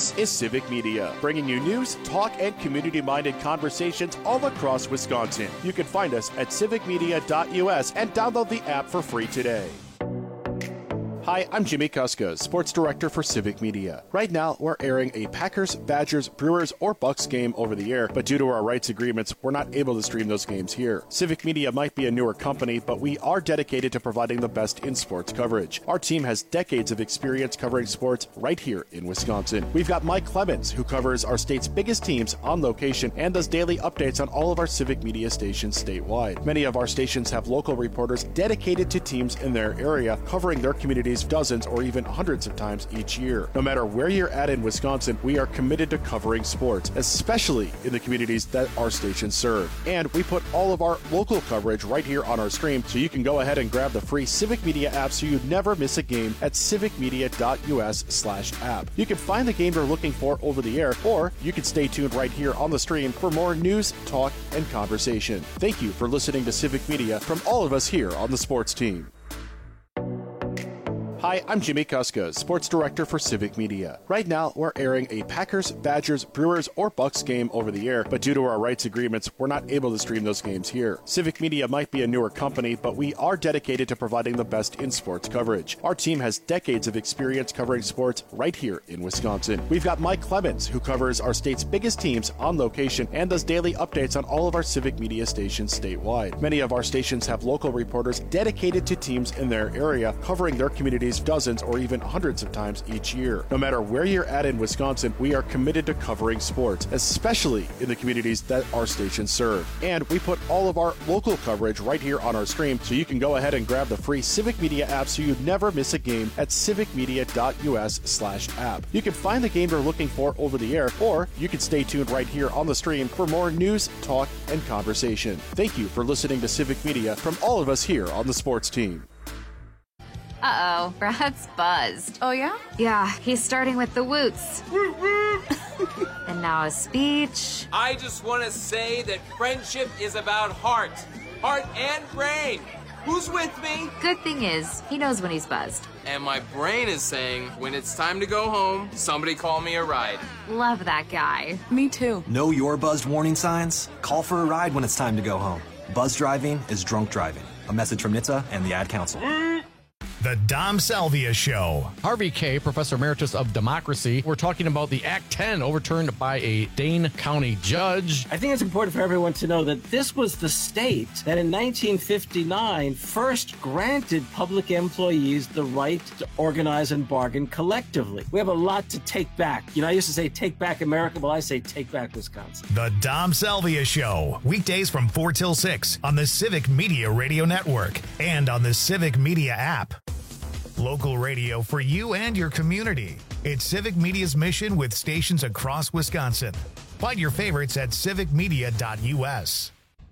This is Civic Media, bringing you news, talk, and community-minded conversations all across Wisconsin. You can find us at civicmedia.us and download the app for free today. Hi, I'm Jimmy Kuska, Sports Director for Civic Media. Right now, we're airing a Packers, Badgers, Brewers, or Bucks game over the air, but due to our rights agreements, we're not able to stream those games here. Civic Media might be a newer company, but we are dedicated to providing the best in sports coverage. Our team has decades of experience covering sports right here in Wisconsin. We've got Mike Clemens, who covers our state's biggest teams on location and does daily updates on all of our Civic Media stations statewide. Many of our stations have local reporters dedicated to teams in their area, covering their communities dozens or even hundreds of times each year. No matter where you're at in Wisconsin, we are committed to covering sports, especially in the communities that our stations serve. And we put all of our local coverage right here on our stream, so you can go ahead and grab the free Civic Media app so you never miss a game at civicmedia.us/app. You can find the game you're looking for over the air, or you can stay tuned right here on the stream for more news, talk, and conversation. Thank you for listening to Civic Media from all of us here on the sports team. Hi, I'm Jimmy Kuska, Sports Director for Civic Media. Right now, we're airing a Packers, Badgers, Brewers, or Bucks game over the air, but due to our rights agreements, we're not able to stream those games here. Civic Media might be a newer company, but we are dedicated to providing the best in sports coverage. Our team has decades of experience covering sports right here in Wisconsin. We've got Mike Clemens, who covers our state's biggest teams on location and does daily updates on all of our Civic Media stations statewide. Many of our stations have local reporters dedicated to teams in their area, covering their communities dozens or even hundreds of times each year. No matter where you're at in Wisconsin, we are committed to covering sports, especially in the communities that our stations serve. And we put all of our local coverage right here on our stream, so you can go ahead and grab the free Civic Media app so you never miss a game at civicmedia.us/app. You can find the game you're looking for over the air, or you can stay tuned right here on the stream for more news, talk, and conversation. Thank you for listening to Civic Media from all of us here on the sports team. Uh-oh, Brad's buzzed. Oh, yeah? Yeah, he's starting with the woots. And now a speech. I just want to say that friendship is about heart and brain. Who's with me? Good thing is, he knows when he's buzzed. And my brain is saying, when it's time to go home, somebody call me a ride. Love that guy. Me too. Know your buzzed warning signs? Call for a ride when it's time to go home. Buzz driving is drunk driving. A message from NHTSA and the Ad Council. The Dom Salvia Show. Harvey Kaye, Professor Emeritus of Democracy. We're talking about the Act 10 overturned by a Dane County judge. I think it's important for everyone to know that this was the state that in 1959 first granted public employees the right to organize and bargain collectively. We have a lot to take back. I used to say take back America. Well, I say take back Wisconsin. The Dom Salvia Show. Weekdays from 4 till 6 on the Civic Media Radio Network and on the Civic Media app. Local radio for you and your community. It's Civic Media's mission with stations across Wisconsin. Find your favorites at civicmedia.us.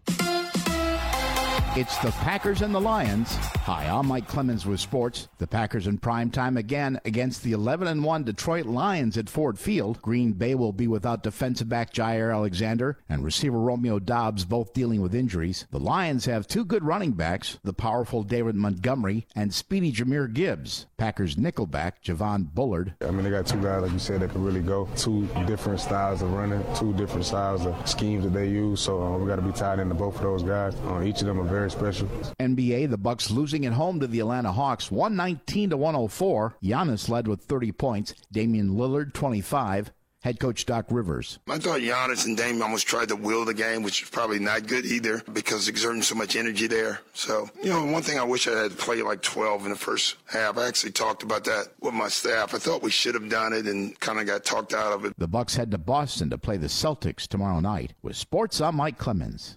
It's the Packers and the Lions. Hi, I'm Mike Clemens with sports. The Packers in prime time again against the 11-1 Detroit Lions at Ford Field. Green Bay will be without defensive back Jair Alexander and receiver Romeo Doubs, both dealing with injuries. The Lions have two good running backs, the powerful David Montgomery and speedy Jahmyr Gibbs. Packers nickelback Javon Bullard. They got two guys, like you said, that can really go. Two different styles of running, two different styles of schemes that they use. So we got to be tied into both of those guys. Each of them are very special. NBA, the Bucks losing at home to the Atlanta Hawks, 119-104. Giannis led with 30 points. Damian Lillard, 25. Head coach Doc Rivers. I thought Giannis and Dame almost tried to will the game, which is probably not good either because exerting so much energy there. So, one thing I wish I had played like 12 in the first half. I actually talked about that with my staff. I thought we should have done it and kind of got talked out of it. The Bucks head to Boston to play the Celtics tomorrow night. With sports, I'm Mike Clemens.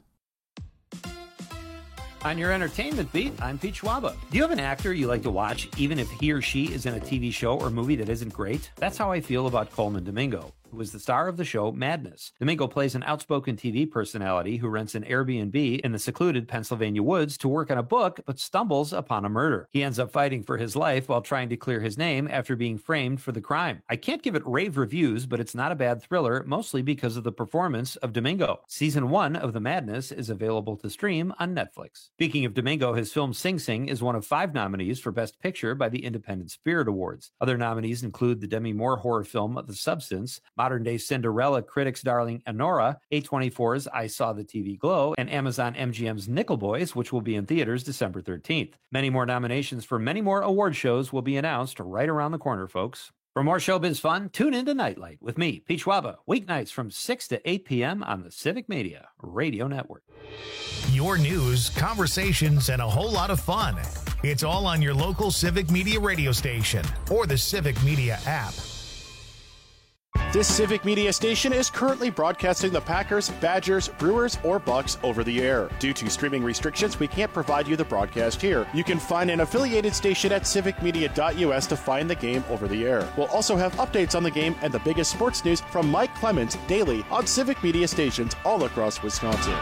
On your entertainment beat, I'm Pete Schwaba. Do you have an actor you like to watch, even if he or she is in a TV show or movie that isn't great? That's how I feel about Coleman Domingo, who is the star of the show Madness. Domingo plays an outspoken TV personality who rents an Airbnb in the secluded Pennsylvania woods to work on a book, but stumbles upon a murder. He ends up fighting for his life while trying to clear his name after being framed for the crime. I can't give it rave reviews, but it's not a bad thriller, mostly because of the performance of Domingo. Season 1 of The Madness is available to stream on Netflix. Speaking of Domingo, his film Sing Sing is one of 5 nominees for Best Picture by the Independent Spirit Awards. Other nominees include the Demi Moore horror film The Substance, modern-day Cinderella critics' darling Anora, A24's I Saw the TV Glow, and Amazon MGM's Nickel Boys, which will be in theaters December 13th. Many more nominations for many more award shows will be announced right around the corner, folks. For more showbiz fun, tune into Nightlight with me, Pete Schwaba, weeknights from 6 to 8 p.m. on the Civic Media Radio Network. Your news, conversations, and a whole lot of fun. It's all on your local Civic Media radio station or the Civic Media app. This Civic Media station is currently broadcasting the Packers, Badgers, Brewers, or Bucks over the air. Due to streaming restrictions, we can't provide you the broadcast here. You can find an affiliated station at civicmedia.us to find the game over the air. We'll also have updates on the game and the biggest sports news from Mike Clemens daily on Civic Media stations all across Wisconsin.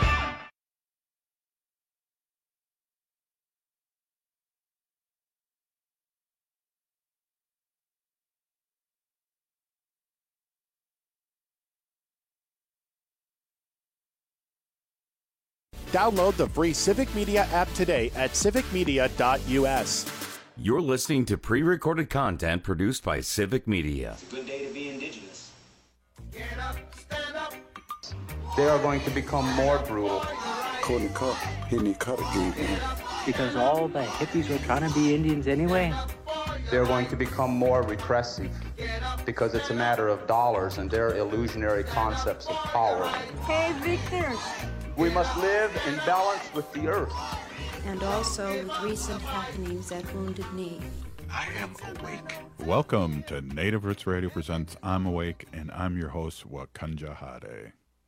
Download the free Civic Media app today at civicmedia.us. You're listening to pre-recorded content produced by Civic Media. It's a good day to be indigenous. Get up, stand up. They are going to become more brutal. Courtney Cup, hitting Cudahy, man. Because all the hippies were trying to be Indians anyway. They're going to become more repressive because it's a matter of dollars and their illusionary concepts of power. Hey, Victor. We must live in balance with the earth. And also with recent happenings at Wounded Knee. I am awake. Welcome to Native Roots Radio presents I'm Awake, and I'm your host, Wakanja Hade.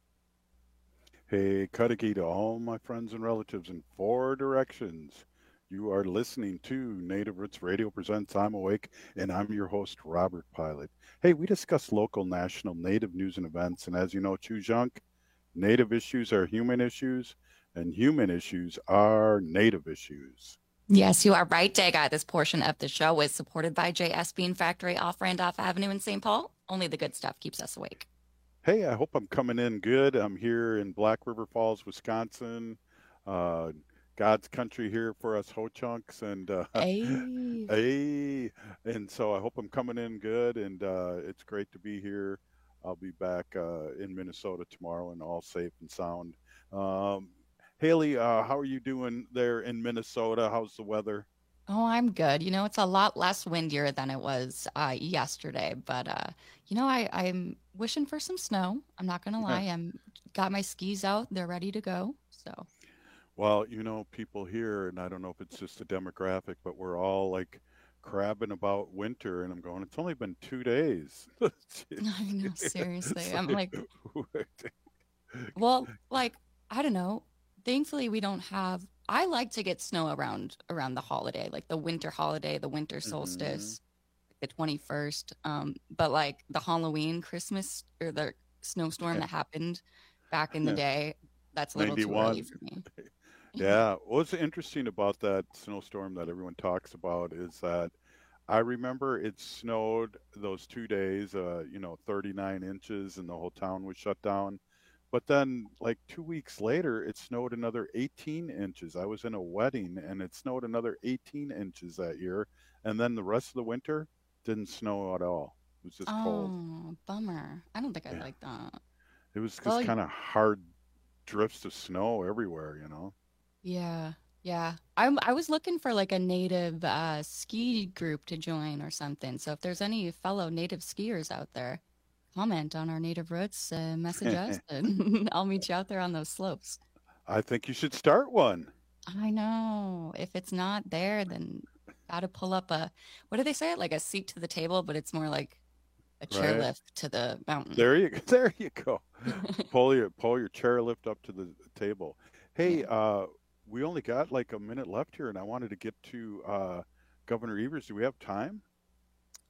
Hey, Cudahy to all my friends and relatives in 4 directions. You are listening to Native Roots Radio presents I'm Awake, and I'm your host, Robert Pilot. Hey, we discuss local, national, Native news and events, and as you know, Chujunk, Native issues are human issues, and human issues are Native issues. Yes, you are right, Daga. This portion of the show is supported by J.S. Bean Factory off Randolph Avenue in St. Paul. Only the good stuff keeps us awake. Hey, I hope I'm coming in good. I'm here in Black River Falls, Wisconsin. God's country here for us Ho-Chunks. And, hey. And so I hope I'm coming in good, and it's great to be here. I'll be back in Minnesota tomorrow and all safe and sound. Haley, how are you doing there in Minnesota? How's the weather? Oh, I'm good. You know, it's a lot less windier than it was yesterday. But, you know, I'm wishing for some snow. I'm not going to lie. I'm got my skis out. They're ready to go. So. Well, you know, people here, and I don't know if it's just a demographic, but we're all like crabbing about winter, and I'm going, it's only been 2 days. I know, seriously. I'm like, well, like, I don't know. Thankfully, we don't have, I like to get snow around the holiday, like the winter holiday, the winter solstice, the 21st. But like the Halloween, Christmas, or the snowstorm that happened back in the day, that's a little 91. Too early for me. Yeah. What's interesting about that snowstorm that everyone talks about is that I remember it snowed those 2 days, 39 inches, and the whole town was shut down. But then like 2 weeks later, it snowed another 18 inches. I was in a wedding and it snowed another 18 inches that year. And then the rest of the winter didn't snow at all. It was just cold. Oh, bummer. I don't think I like that. It was just kind of hard drifts of snow everywhere, you know? Yeah. Yeah. I was looking for like a native ski group to join or something. So if there's any fellow native skiers out there, comment on our Native Roots, message us, and I'll meet you out there on those slopes. I think you should start one. I know. If it's not there, then got to pull up what do they say? Like a seat to the table, but it's more like a chairlift to the mountain. There you go. pull your chairlift up to the table. Hey, we only got like a minute left here, and I wanted to get to Governor Evers. Do we have time?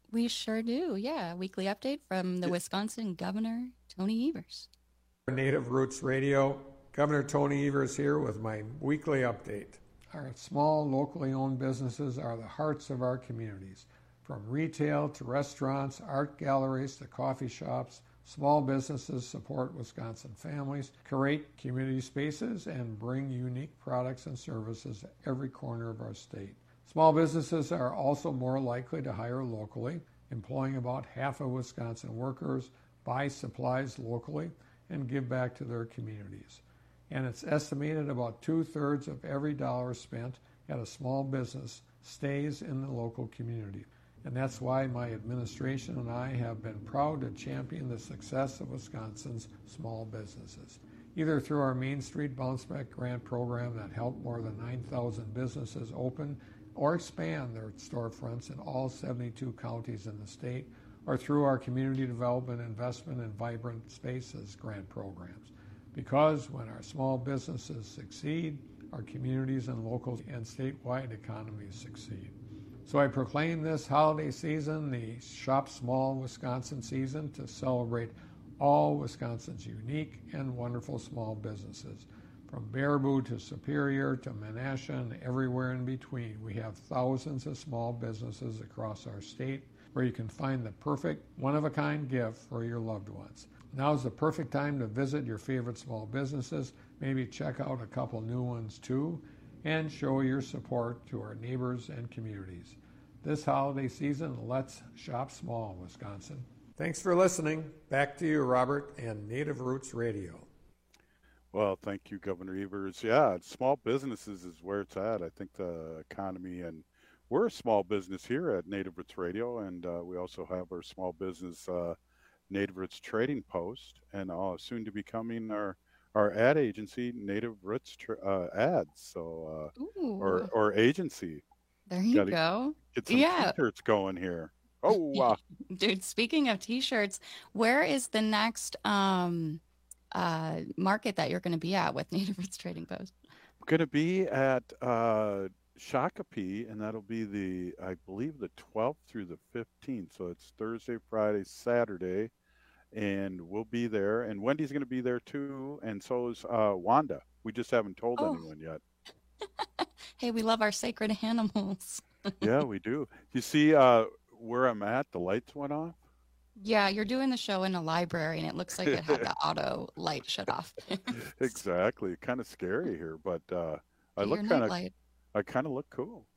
We sure do. Yeah. Weekly update from the Wisconsin Governor, Tony Evers. Native Roots Radio. Governor Tony Evers here with my weekly update. Our small, locally owned businesses are the hearts of our communities. From retail to restaurants, art galleries to coffee shops, small businesses support Wisconsin families, create community spaces, and bring unique products and services to every corner of our state. Small businesses are also more likely to hire locally, employing about half of Wisconsin workers, buy supplies locally, and give back to their communities. And it's estimated about 2/3 of every dollar spent at a small business stays in the local community. And that's why my administration and I have been proud to champion the success of Wisconsin's small businesses, either through our Main Street Bounce Back Grant program that helped more than 9,000 businesses open or expand their storefronts in all 72 counties in the state, or through our Community Development Investment in Vibrant Spaces grant programs. Because when our small businesses succeed, our communities and local and statewide economies succeed. So I proclaim this holiday season the Shop Small Wisconsin season to celebrate all Wisconsin's unique and wonderful small businesses. From Baraboo to Superior to Menasha and everywhere in between, we have thousands of small businesses across our state where you can find the perfect, one-of-a-kind gift for your loved ones. Now's the perfect time to visit your favorite small businesses, maybe check out a couple new ones too, and show your support to our neighbors and communities. This holiday season, let's shop small, Wisconsin. Thanks for listening. Back to you, Robert, and Native Roots Radio. Well, thank you, Governor Evers. Yeah, small businesses is where it's at. I think the economy, and we're a small business here at Native Roots Radio, and we also have our small business Native Roots Trading Post, and soon to be coming our ad agency, Native Roots Ads, so or agency. There you go. Get some t-shirts going here. Oh, wow. Dude, speaking of t-shirts, where is the next market that you're going to be at with Native Roots Trading Post? I'm going to be at Shakopee, and that'll be I believe the 12th through the 15th. So it's Thursday, Friday, Saturday, and we'll be there. And Wendy's going to be there too, and so is Wanda. We just haven't told anyone yet. Hey, we love our sacred animals. Yeah, we do. You see where I'm at? The lights went off. Yeah, you're doing the show in a library, and it looks like it had the auto light shut off. Exactly. Kind of scary here, but I kind of look cool.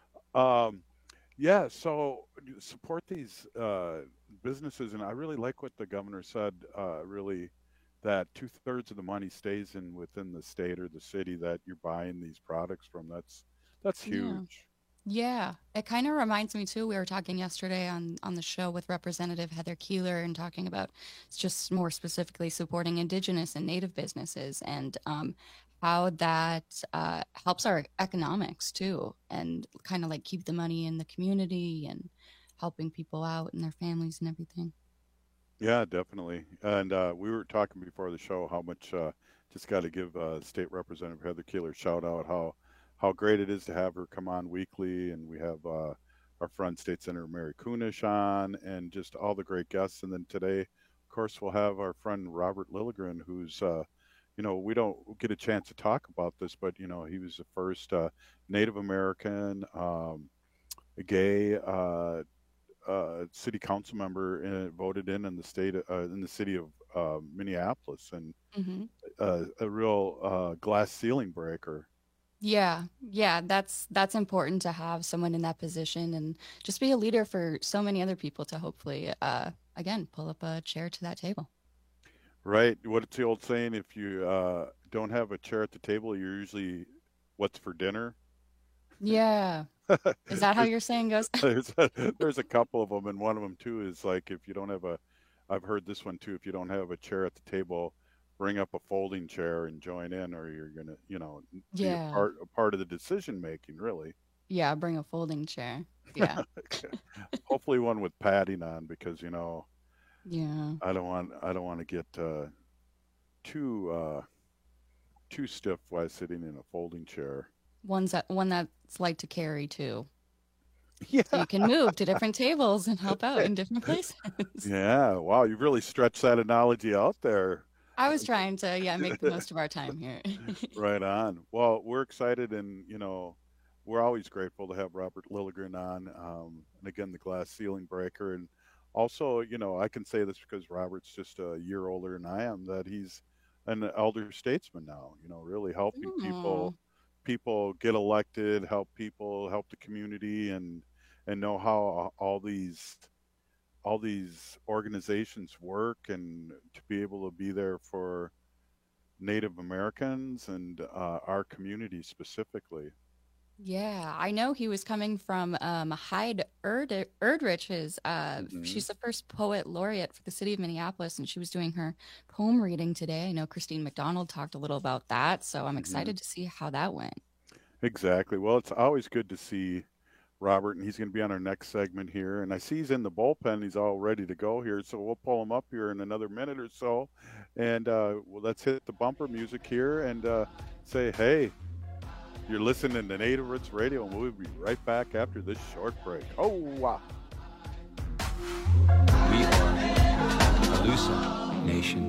Yeah, so support these businesses, and I really like what the governor said. Really, that 2/3 of the money stays within the state or the city that you're buying these products from. That's huge. Yeah, it kind of reminds me too. We were talking yesterday on the show with Representative Heather Keeler and talking about just more specifically supporting Indigenous and Native businesses and how that helps our economics too, and kind of like keep the money in the community and helping people out and their families and everything. Yeah, definitely. And we were talking before the show how much just got to give State Representative Heather Keeler a shout out how great it is to have her come on weekly, and we have our friend State Senator Mary Kunesh on, and just all the great guests. And then today, of course, we'll have our friend Robert Lilligren, who's we don't get a chance to talk about this, but he was the first Native American gay city council member voted in the state in the city of Minneapolis, and a real glass ceiling breaker. Yeah, that's important to have someone in that position and just be a leader for so many other people to hopefully again pull up a chair to that table. Right. What's the old saying? If you don't have a chair at the table, you're usually what's for dinner. Yeah. Is that how your saying goes? There's a couple of them, and one of them too is like, if you don't have I've heard this one too, if you don't have a chair at the table, bring up a folding chair and join in, or you're gonna be a part of the decision making, really. Yeah, bring a folding chair. Yeah. Hopefully one with padding on, because yeah, I don't want to get too stiff while sitting in a folding chair. One that's light to carry too. Yeah. So you can move to different tables and help out in different places. Yeah. Wow. You've really stretched that analogy out there. I was trying to, make the most of our time here. Right on. Well, we're excited, and we're always grateful to have Robert Lilligren on, and again, the Glass Ceiling Breaker. And also, I can say this because Robert's just a year older than I am, that he's an elder statesman now, really helping people get elected, help the community, and know how all these organizations work, and to be able to be there for Native Americans and our community specifically. Yeah, I know he was coming from Hyde Erdrich's. She's the first poet laureate for the city of Minneapolis, and she was doing her poem reading today. I know Christine McDonald talked a little about that, so I'm excited to see how that went. Exactly. Well, it's always good to see Robert, and he's going to be on our next segment here. And I see he's in the bullpen. He's all ready to go here, so we'll pull him up here in another minute or so. And let's hit the bumper music here and say, hey, you're listening to Native Roots Radio, and we'll be right back after this short break. Oh, wow. We are Calusa Nation.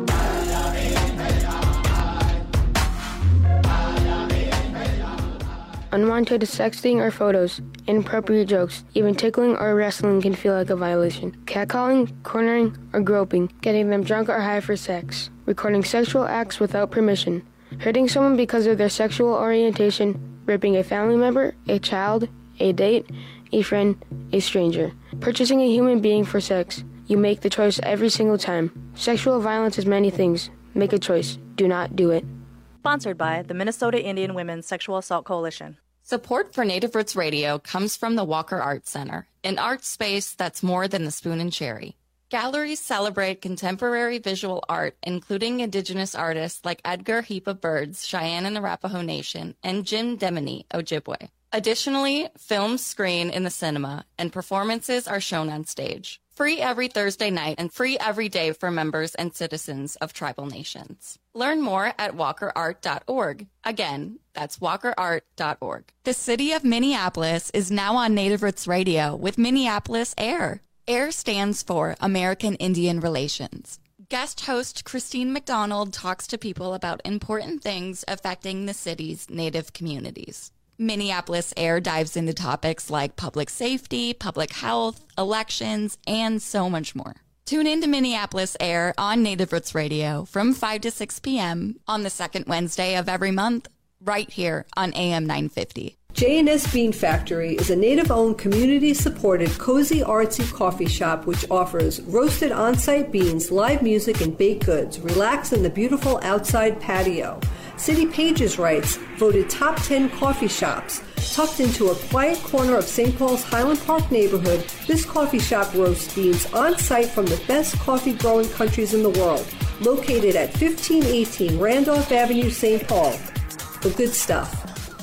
Unwanted sexting or photos, inappropriate jokes, even tickling or wrestling can feel like a violation. Catcalling, cornering, or groping, getting them drunk or high for sex, recording sexual acts without permission, hurting someone because of their sexual orientation, raping a family member, a child, a date, a friend, a stranger, purchasing a human being for sex. You make the choice every single time. Sexual violence is many things. Make a choice. Do not do it. Sponsored by the Minnesota Indian Women's Sexual Assault Coalition. Support for Native Roots Radio comes from the Walker Art Center, an art space that's more than the spoon and cherry. Galleries celebrate contemporary visual art, including Indigenous artists like Edgar Heap Birds, Cheyenne and Arapaho Nation, and Jim Demini, Ojibwe. Additionally, films screen in the cinema, and performances are shown on stage. Free every Thursday night and free every day for members and citizens of tribal nations. Learn more at walkerart.org. Again, that's walkerart.org. The city of Minneapolis is now on Native Roots Radio with Minneapolis AIR. AIR stands for American Indian Relations. Guest host Christine McDonald talks to people about important things affecting the city's Native communities. Minneapolis AIR dives into topics like public safety, public health, elections, and so much more. Tune in to Minneapolis AIR on Native Roots Radio from 5 to 6 p.m. on the second Wednesday of every month, right here on AM 950. J&S Bean Factory is a Native-owned, community-supported, cozy, artsy coffee shop which offers roasted on-site beans, live music, and baked goods. Relax in the beautiful outside patio. City Pages writes, voted top 10 coffee shops. Tucked into a quiet corner of St. Paul's Highland Park neighborhood, this coffee shop roasts beans on-site from the best coffee-growing countries in the world. Located at 1518 Randolph Avenue, St. Paul. The good stuff.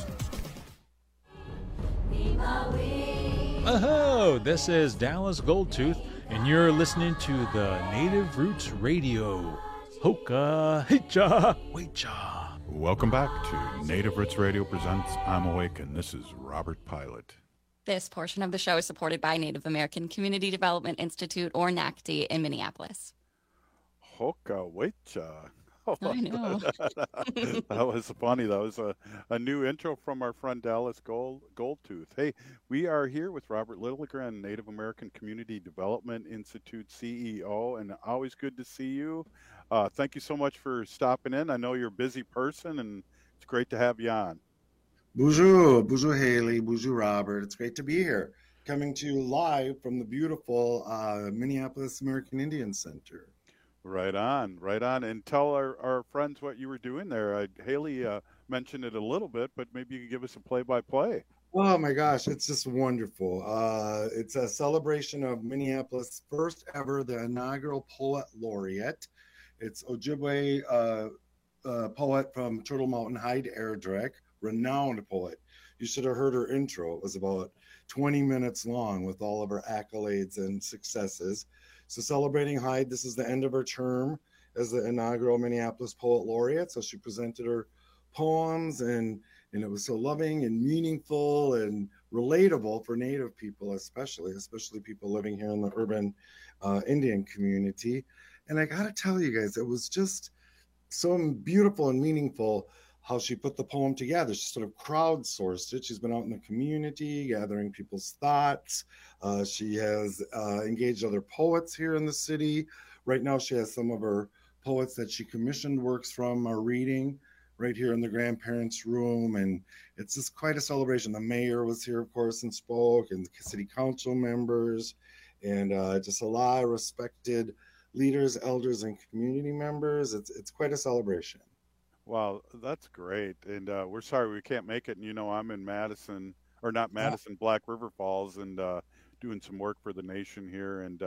Oh, this is Dallas Goldtooth, and you're listening to the Native Roots Radio. Hoka, hicha, wecha. Welcome back to Native Roots Radio presents I'm Awake, and this is Robert Pilot. This portion of the show is supported by Native American Community Development Institute, or NACD, in Minneapolis. Hoka, wecha. I know. That was funny. That was a new intro from our friend Dallas Goldtooth. Hey, we are here with Robert Lilligren, Native American Community Development Institute CEO, and always good to see you. Thank you so much for stopping in. I know you're a busy person, and it's great to have you on. Bonjour, bonjour Haley, bonjour Robert. It's great to be here, coming to you live from the beautiful Minneapolis American Indian Center. Right on, right on. And tell our friends what you were doing there. Haley mentioned it a little bit, but maybe you could give us a play-by-play. Oh my gosh, it's just wonderful. It's a celebration of Minneapolis' first ever, the inaugural Poet Laureate. It's Ojibwe poet from Turtle Mountain, Hyde Erdrich, renowned poet. You should have heard her intro. It was about 20 minutes long with all of her accolades and successes. So celebrating Hyde, this is the end of her term as the inaugural Minneapolis Poet Laureate. So she presented her poems, and it was so loving and meaningful and relatable for Native people, especially people living here in the urban Indian community. And I got to tell you guys, it was just so beautiful and meaningful how she put the poem together. She sort of crowdsourced it. She's been out in the community gathering people's thoughts. She has engaged other poets here in the city. Right now, she has some of her poets that she commissioned works from are reading right here in the grandparents' room. And it's just quite a celebration. The mayor was here, of course, and spoke, and the city council members, and just a lot of respected leaders, elders, and community members. It's quite a celebration. Wow, that's great. And we're sorry we can't make it. And, I'm in Madison, or not Madison, Black River Falls, and doing some work for the nation here. And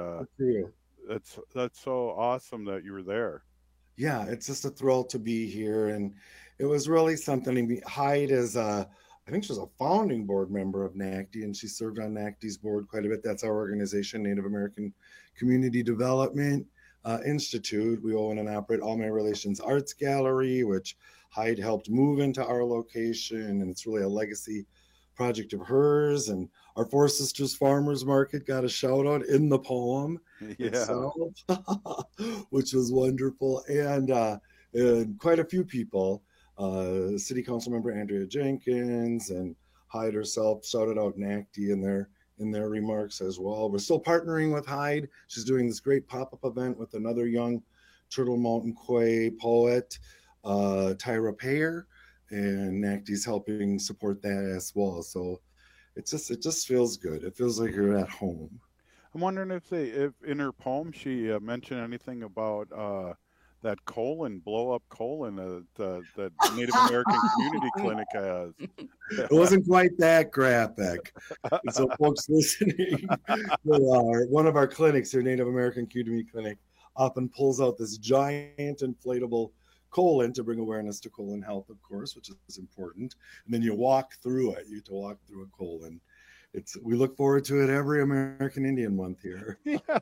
that's so awesome that you were there. Yeah, it's just a thrill to be here. And it was really something. Hyde is, I think she was a founding board member of NACD, and she served on NACD's board quite a bit. That's our organization, Native American Community Development Institute. We own and operate All My Relations Arts Gallery, which Hyde helped move into our location, and it's really a legacy project of hers. And our Four Sisters Farmers Market got a shout out in the poem itself, which was wonderful. And quite a few people, City Council Member Andrea Jenkins and Hyde herself shouted out NACD in their remarks as well. We're still partnering with Hyde. She's doing this great pop-up event with another young Turtle Mountain Quay poet, Tyra Payer, and NACD's helping support that as well. So it just feels good. It feels like you're at home. I'm wondering if in her poem she mentioned anything about that blow up colon that Native American Community Clinic has. It wasn't quite that graphic. So folks listening, one of our clinics here, Native American Community Clinic, often pulls out this giant inflatable colon to bring awareness to colon health, of course, which is important. And then you walk through it. You get to walk through a colon. We look forward to it every American Indian Month here.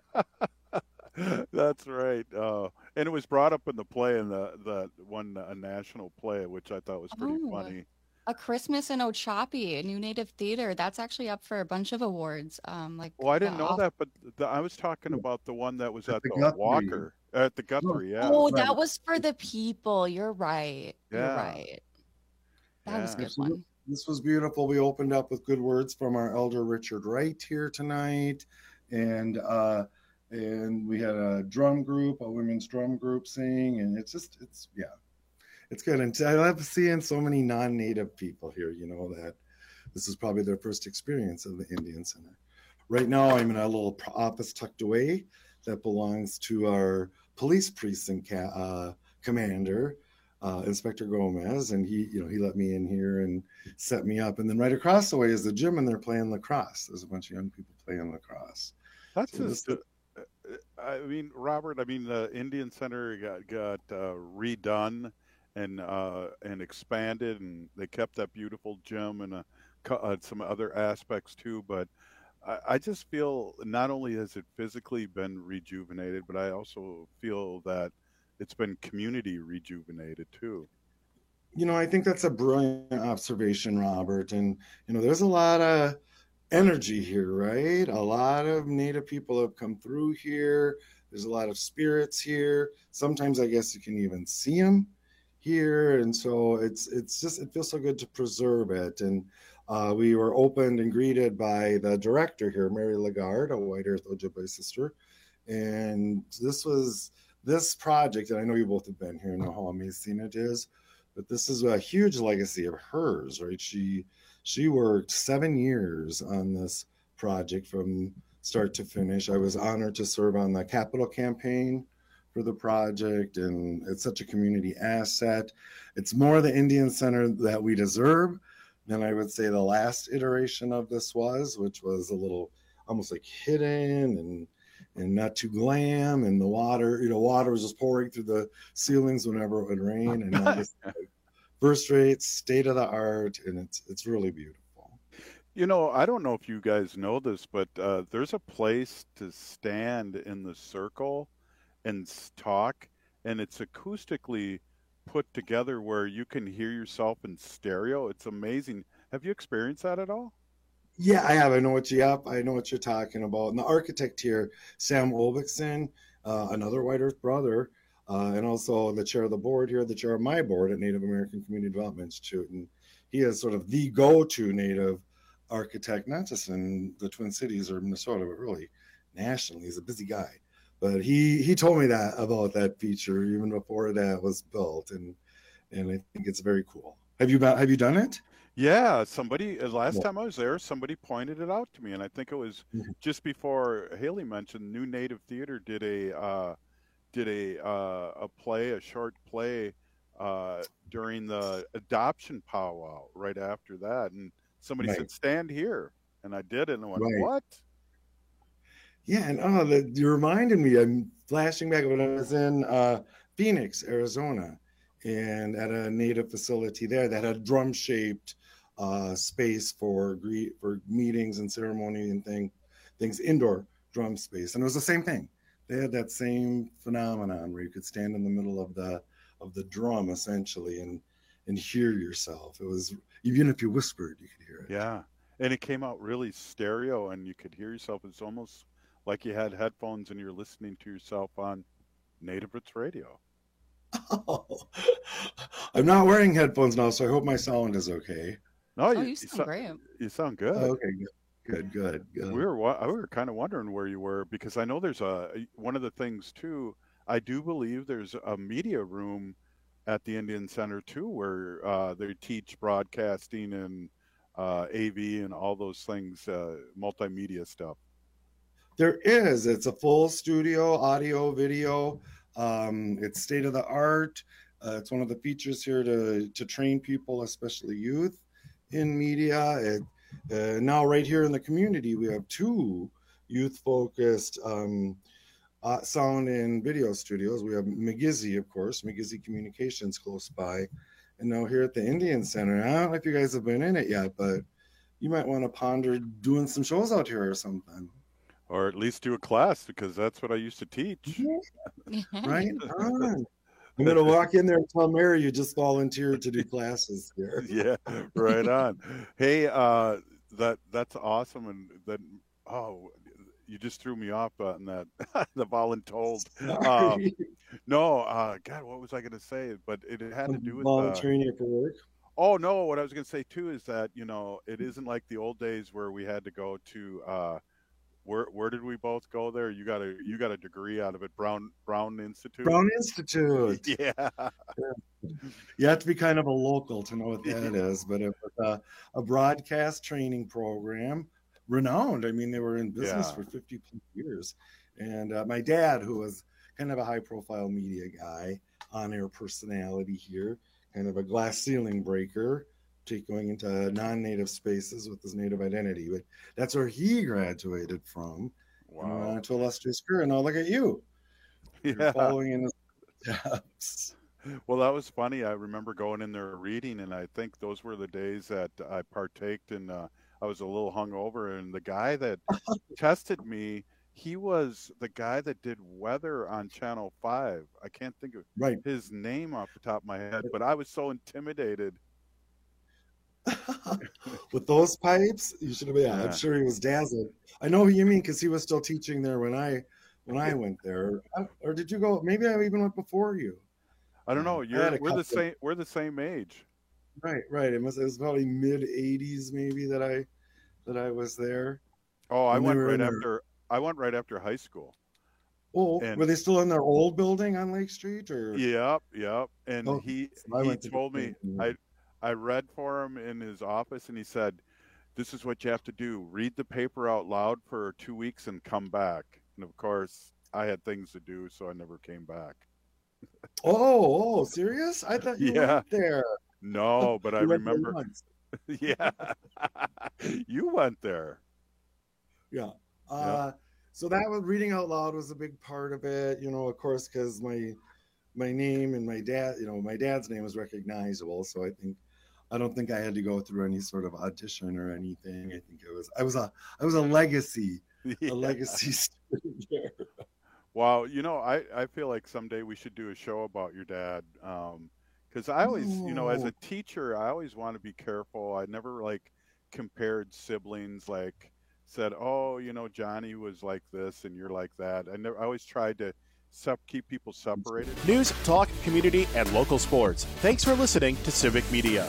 That's right. And it was brought up in the play, in the one a national play, which I thought was pretty funny. A Christmas in Ochopee, a new Native theater. That's actually up for a bunch of awards. I didn't know that, but I was talking about the one that was at the Walker, at the Guthrie. Yeah. Oh, that was for the people. You're right. Yeah. You're right. That was a good one. This was beautiful. We opened up with good words from our elder Richard Wright here tonight, and we had a drum group, a women's drum group sing, and it's good. And I love seeing so many non-Native people here, that this is probably their first experience of the Indian Center. Right now, I'm in a little office tucked away that belongs to our police precinct commander, Inspector Gomez, and he let me in here and set me up. And then right across the way is the gym, and they're playing lacrosse. There's a bunch of young people playing lacrosse. That's Robert, the Indian Center got redone and expanded, and they kept that beautiful gym and some other aspects too. But I just feel not only has it physically been rejuvenated, but I also feel that it's been community rejuvenated too. I think that's a brilliant observation, Robert. And, there's a lot of energy here, right? A lot of Native people have come through here. There's a lot of spirits here. Sometimes I guess you can even see them here. And so it feels so good to preserve it. And we were opened and greeted by the director here, Mary Lagarde, a White Earth Ojibwe sister. And this project, and I know you both have been here and know how amazing it is, but this is a huge legacy of hers, right? She worked 7 years on this project from start to finish. I was honored to serve on the capital campaign for the project, and it's such a community asset. It's more the Indian Center that we deserve than I would say the last iteration of this was, which was a little almost like hidden and not too glam, and the water was just pouring through the ceilings whenever it would rain, and now it's first rate, state of the art, and it's really beautiful. I don't know if you guys know this, but there's a place to stand in the circle and talk, and it's acoustically put together where you can hear yourself in stereo. It's amazing. Have you experienced that at all? Yeah, I have. I know what you're talking about. And the architect here, Sam Olbixson, another White Earth brother, and also the chair of the board here, the chair of my board at Native American Community Development Institute. And he is sort of the go-to Native architect, not just in the Twin Cities or Minnesota, but really nationally. He's a busy guy. But he told me that about that feature even before that was built, and I think it's very cool. Have you done it? Yeah, somebody last time I was there, somebody pointed it out to me, and I think it was just before Haley mentioned New Native Theater did a play, a short play during the adoption powwow right after that, and somebody said stand here, and I did it, and I went, what? Yeah, and you reminded me. I'm flashing back when I was in Phoenix, Arizona, and at a Native facility there that had drum-shaped space for meetings and ceremony and things, indoor drum space, and it was the same thing. They had that same phenomenon where you could stand in the middle of the drum essentially and hear yourself. It was, even if you whispered, you could hear it. Yeah, and it came out really stereo, and you could hear yourself. It's almost like you had headphones and you're listening to yourself on Native Roots Radio. Oh, I'm not wearing headphones now, so I hope my sound is okay. No, you sound great. You sound good. Okay, good. We were kind of wondering where you were, because I know there's one of the things too. I do believe there's a media room at the Indian Center too, where they teach broadcasting and AV and all those things, multimedia stuff. There is. It's a full studio, audio, video. It's state of the art. It's one of the features here to train people, especially youth, in media. Now, right here in the community, we have 2 youth-focused sound and video studios. We have McGizzy, of course, McGizzy Communications close by. And now here at the Indian Center, I don't know if you guys have been in it yet, but you might want to ponder doing some shows out here or something. Or at least do a class, because that's what I used to teach. Right on. I'm going to walk in there and tell Mary you just volunteered to do classes here. Yeah, right on. Hey, that's awesome. And then, you just threw me off on that, the voluntold. No, God, what was I going to say? But it had to do with volunteering for work. Oh, no, what I was going to say, too, is that, it isn't like the old days where we had to go to where did we both go there? You got a degree out of it, Brown Institute. Brown Institute. Yeah. You have to be kind of a local to know what that is, but it was a broadcast training program, renowned. I mean, they were in business for 50 plus years. And my dad, who was kind of a high-profile media guy, on-air personality here, kind of a glass ceiling breaker, going into non-native spaces with his native identity, but that's where he graduated from. Wow. To illustrious career. Now look at you. You're following in his steps. Well, that was funny. I remember going in there reading, and I think those were the days that I partaked in. I was a little hungover, and the guy that tested me, he was the guy that did weather on Channel 5. I can't think of his name off the top of my head, but I was so intimidated. With those pipes, you should have been. Yeah. I'm sure he was dazzled. I know what you mean, because he was still teaching there when I went there. Or did you go? Maybe I even went before you. I don't know. We're the same age. Right. It was probably mid '80s, maybe that I was there. Oh, I went right after high school. Oh, were they still in their old building on Lake Street? Or Yep. And he told me I read for him in his office, and he said, "This is what you have to do. Read the paper out loud for 2 weeks and come back." And of course, I had things to do, so I never came back. Oh, serious? I thought you went there. No, but I remember. Yeah, you went there. Yeah. So that was reading out loud was a big part of it. Of course, because my name and my dad's name was recognizable. So I don't think I had to go through any sort of audition or anything. I think I was a legacy, a legacy student there. Wow, I feel like someday we should do a show about your dad, because I always, as a teacher, I always want to be careful. I never compared siblings, like said, oh, Johnny was like this and you're like that. I always tried to keep people separated. News, talk, community, and local sports. Thanks for listening to Civic Media.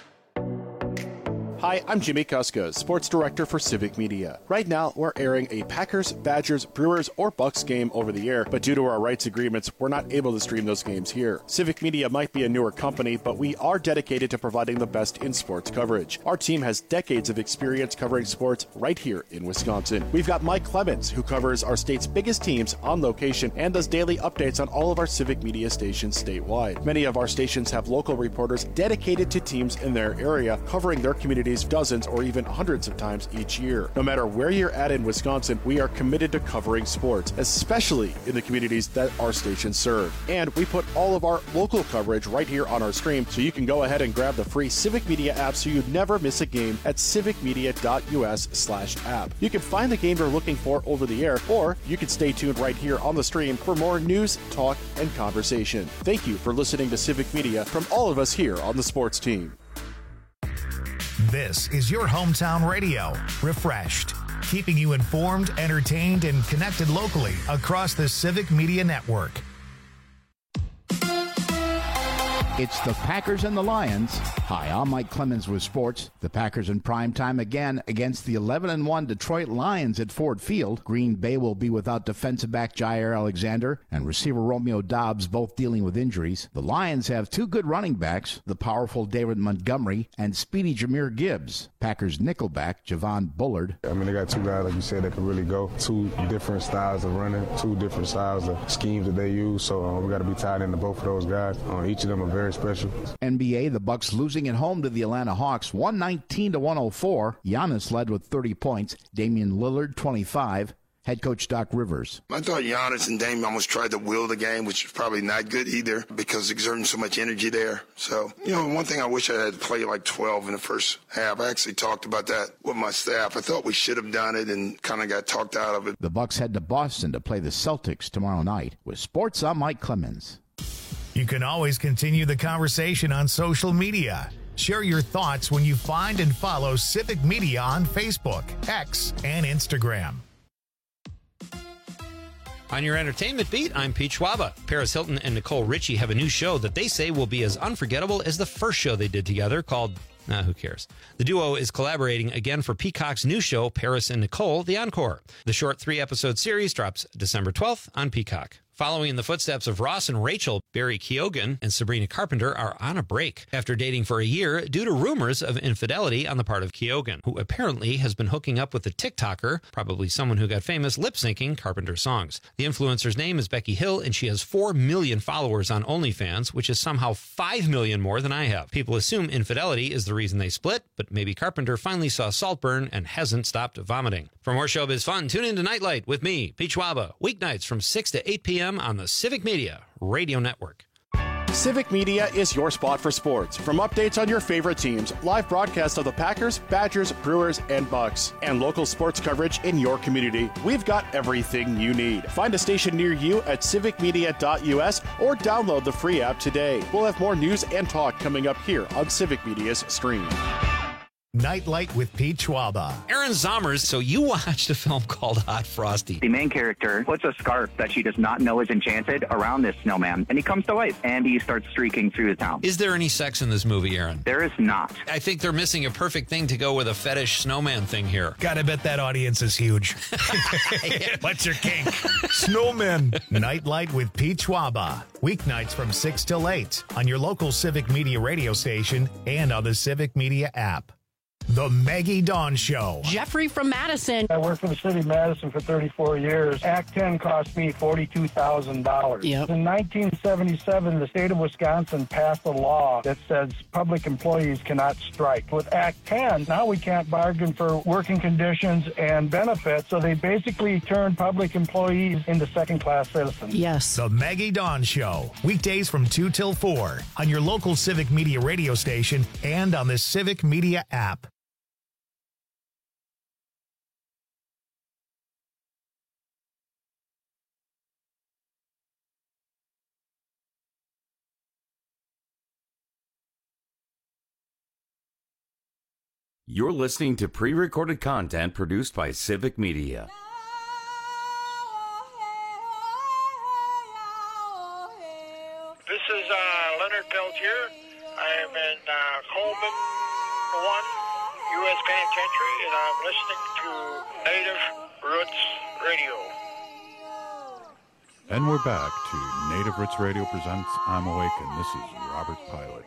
Hi, I'm Jimmy Kuska, Sports Director for Civic Media. Right now, we're airing a Packers, Badgers, Brewers, or Bucks game over the air, but due to our rights agreements, we're not able to stream those games here. Civic Media might be a newer company, but we are dedicated to providing the best in sports coverage. Our team has decades of experience covering sports right here in Wisconsin. We've got Mike Clemens, who covers our state's biggest teams on location and does daily updates on all of our Civic Media stations statewide. Many of our stations have local reporters dedicated to teams in their area, covering their communities dozens or even hundreds of times each year. No matter where you're at in Wisconsin, we are committed to covering sports, especially in the communities that our stations serve. And we put all of our local coverage right here on our stream, so you can go ahead and grab the free Civic Media app so you never miss a game at civicmedia.us/app. You can find the game you're looking for over the air, or you can stay tuned right here on the stream for more news, talk, and conversation. Thank you for listening to Civic Media from all of us here on the sports team. This is your hometown radio, refreshed, keeping you informed, entertained, and connected locally across the Civic Media Network. It's the Packers and the Lions. Hi, I'm Mike Clemens with sports. The Packers in prime time again against the 11-1 Detroit Lions at Ford Field. Green Bay will be without defensive back Jair Alexander and receiver Romeo Doubs, both dealing with injuries. The Lions have two good running backs, the powerful David Montgomery and speedy Jahmyr Gibbs. Packers nickelback Javon Bullard. I mean, they got two guys, like you said, that can really go. Two different styles of running, two different styles of schemes that they use. So we got to be tied into both of those guys. Each of them are very special. NBA, the Bucks losing at home to the Atlanta Hawks, 119-104. Giannis led with 30 points. Damian Lillard, 25. Head coach Doc Rivers. I thought Giannis and Dame almost tried to will the game, which is probably not good either because exerting so much energy there. So, one thing I wish I had played like 12 in the first half. I actually talked about that with my staff. I thought we should have done it and kind of got talked out of it. The Bucks head to Boston to play the Celtics tomorrow night. With sports, I'm Mike Clemens. You can always continue the conversation on social media. Share your thoughts when you find and follow Civic Media on Facebook, X, and Instagram. On your entertainment beat, I'm Pete Schwaba. Paris Hilton and Nicole Richie have a new show that they say will be as unforgettable as the first show they did together called... who cares? The duo is collaborating again for Peacock's new show, Paris and Nicole, The Encore. The short 3-episode series drops December 12th on Peacock. Following in the footsteps of Ross and Rachel, Barry Keoghan and Sabrina Carpenter are on a break after dating for a year due to rumors of infidelity on the part of Keoghan, who apparently has been hooking up with a TikToker, probably someone who got famous lip-syncing Carpenter songs. The influencer's name is Becky Hill, and she has 4 million followers on OnlyFans, which is somehow 5 million more than I have. People assume infidelity is the reason they split, but maybe Carpenter finally saw Saltburn and hasn't stopped vomiting. For more showbiz fun, tune in to Nightlight with me, Pete Schwaba, weeknights from 6 to 8 p.m. on the Civic Media Radio Network. Civic Media is your spot for sports. From updates on your favorite teams, live broadcasts of the Packers, Badgers, Brewers, and Bucks, and local sports coverage in your community, we've got everything you need. Find a station near you at civicmedia.us or download the free app today. We'll have more news and talk coming up here on Civic Media's stream. Nightlight with Pete Schwaba. Aaron Zommers, so you watched a film called Hot Frosty. The main character puts a scarf that she does not know is enchanted around this snowman, and he comes to life, and he starts streaking through the town. Is there any sex in this movie, Aaron? There is not. I think they're missing a perfect thing to go with a fetish snowman thing here. Gotta bet that audience is huge. What's your kink? Snowmen. Nightlight with Pete Schwaba. Weeknights from 6 till 8 on your local Civic Media radio station and on the Civic Media app. The Maggie Dawn Show. Jeffrey from Madison. I worked for the city of Madison for 34 years. Act 10 cost me $42,000. Yep. In 1977, the state of Wisconsin passed a law that says public employees cannot strike. With Act 10, now we can't bargain for working conditions and benefits, so they basically turned public employees into second-class citizens. Yes. The Maggie Dawn Show. Weekdays from 2 till 4 on your local Civic Media radio station and on the Civic Media app. You're listening to pre-recorded content produced by Civic Media. This is Leonard Peltier. I am in Coleman 1, U.S. Penitentiary, and I'm listening to Native Roots Radio. And we're back to Native Roots Radio presents I'm Awake, and this is Robert Pilot.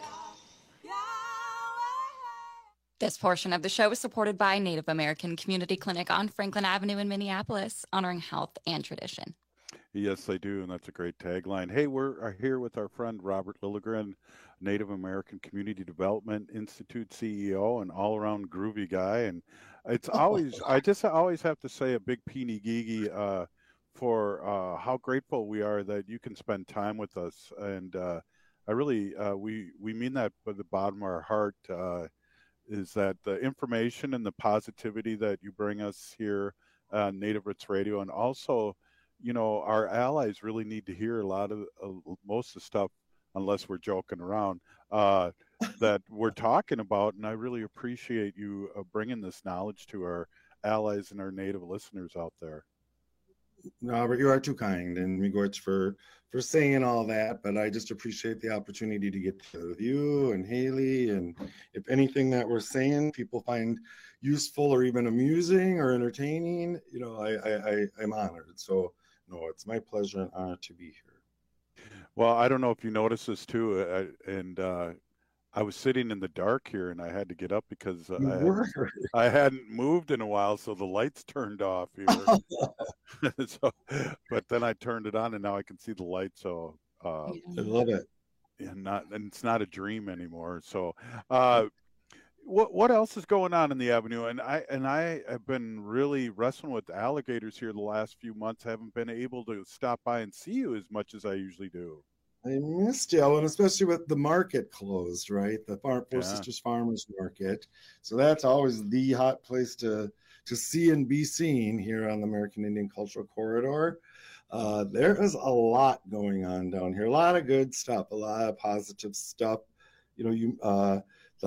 This portion of the show is supported by Native American Community Clinic on Franklin Avenue in Minneapolis, honoring health and tradition. Yes, they do, and that's a great tagline. Hey, we're here with our friend Robert Lilligren, Native American Community Development Institute CEO and all-around groovy guy. And it's always, I always have to say a big peeny gigi for how grateful we are that you can spend time with us. And I really, we mean that with the bottom of our heart. Is that the information and the positivity that you bring us here on Native Roots Radio, and also, you know, our allies really need to hear a lot of most of the stuff, unless we're joking around, that we're talking about. And I really appreciate you bringing this knowledge to our allies and our Native listeners out there. Robert, you are too kind, and Migorch for saying all that, but I just appreciate the opportunity to get together with you and Haley, and if anything that we're saying people find useful or even amusing or entertaining, you know, I'm honored. So, no, it's my pleasure and honor to be here. Well, I don't know if you noticed this too, I was sitting in the dark here, and I had to get up because I hadn't moved in a while, so the lights turned off here. But then I turned it on, and now I can see the light. So I love it. And it's not a dream anymore. So, what else is going on in the Avenue? And I have been really wrestling with alligators here the last few months. Haven't been able to stop by and see you as much as I usually do. I missed you, and especially with the market closed, right? The Four Sisters Farmers Market. So that's always the hot place to see and be seen here on the American Indian Cultural Corridor. There is a lot going on down here, a lot of good stuff, a lot of positive stuff. You know,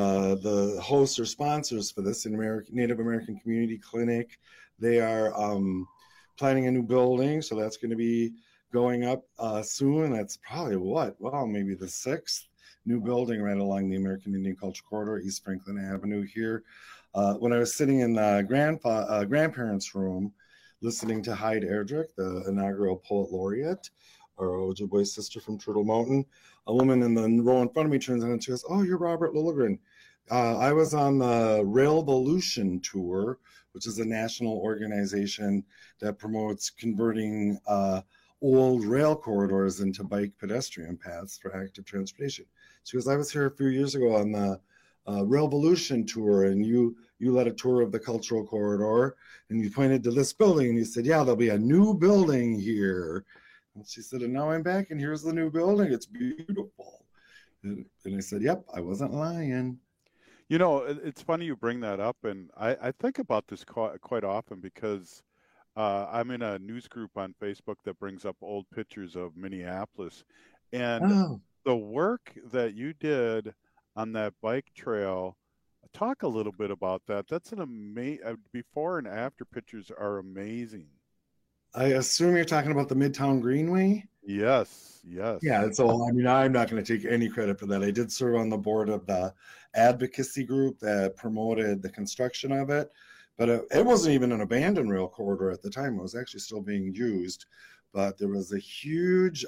the hosts or sponsors for this in Native American Community Clinic, they are planning a new building, so that's going to be going up soon. That's probably maybe the 6th new building right along the American Indian Culture Corridor, East Franklin Avenue here. When I was sitting in the grandparents' room listening to Hyde Erdrich, the inaugural poet laureate, our Ojibwe sister from Turtle Mountain, a woman in the row in front of me turns on and she goes, "Oh, you're Robert Lilligren. I was on the Railvolution tour, which is a national organization that promotes converting old rail corridors into bike pedestrian paths for active transportation." She goes, "I was here a few years ago on the Railvolution tour, and you led a tour of the cultural corridor, and you pointed to this building, and you said, yeah, there'll be a new building here." And she said, "And now I'm back, and here's the new building. It's beautiful." And I said, "Yep, I wasn't lying." You know, it's funny you bring that up, and I think about this quite often because I'm in a news group on Facebook that brings up old pictures of Minneapolis, and the work that you did on that bike trail, talk a little bit about that. That's an amazing, before and after pictures are amazing. I assume you're talking about the Midtown Greenway? Yes. Yeah, so I mean, I'm not going to take any credit for that. I did serve on the board of the advocacy group that promoted the construction of it. But it wasn't even an abandoned rail corridor at the time. It was actually still being used. But there was a huge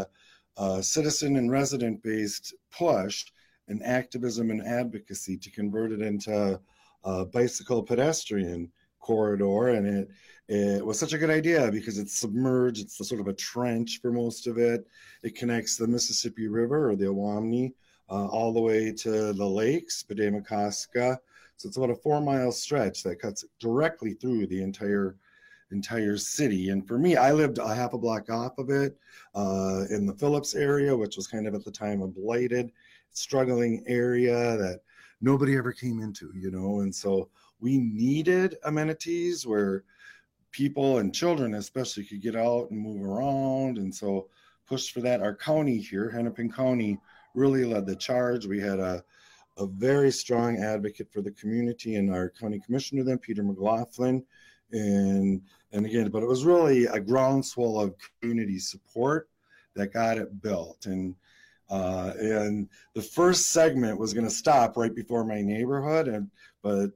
citizen and resident-based push and activism and advocacy to convert it into a bicycle pedestrian corridor. And it was such a good idea because it's submerged. It's sort of a trench for most of it. It connects the Mississippi River, or the Awamni, all the way to the lakes, Bedamakoska. So it's about a 4-mile stretch that cuts directly through the entire city. And for me, I lived a half a block off of it in the Phillips area, which was kind of at the time a blighted, struggling area that nobody ever came into, you know. And so we needed amenities where people and children especially could get out and move around. And so pushed for that. Our county here, Hennepin County, really led the charge. We had a a very strong advocate for the community, and our county commissioner then, Peter McLaughlin. And again, but it was really a groundswell of community support that got it built. And the first segment was going to stop right before my neighborhood, but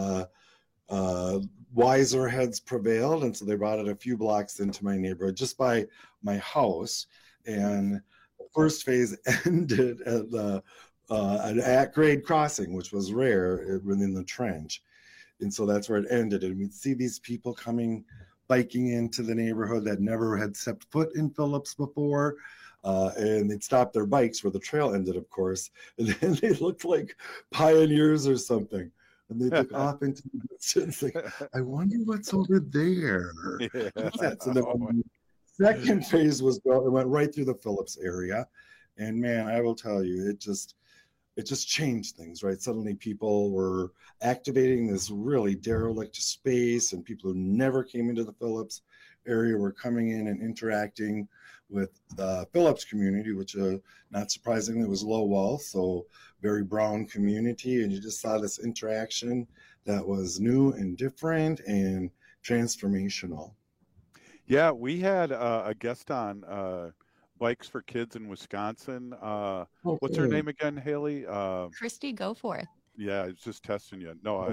wiser heads prevailed, and so they brought it a few blocks into my neighborhood, just by my house. And the first phase ended at an at-grade crossing, which was rare within the trench. And so that's where it ended. And we'd see these people coming, biking into the neighborhood that never had stepped foot in Phillips before. And they'd stop their bikes where the trail ended, of course. And then they looked like pioneers or something. And they look off into the distance, like, I wonder what's over there. Yeah. So the second phase was built. It went right through the Phillips area. And man, I will tell you, it just changed things, right? Suddenly people were activating this really derelict space, and people who never came into the Phillips area were coming in and interacting with the Phillips community, which not surprisingly was low wealth, so very brown community. And you just saw this interaction that was new and different and transformational. Yeah, we had a guest on Bikes for Kids in Wisconsin. What's her name again, Haley? Christy Goforth. Yeah, I was just testing you. No,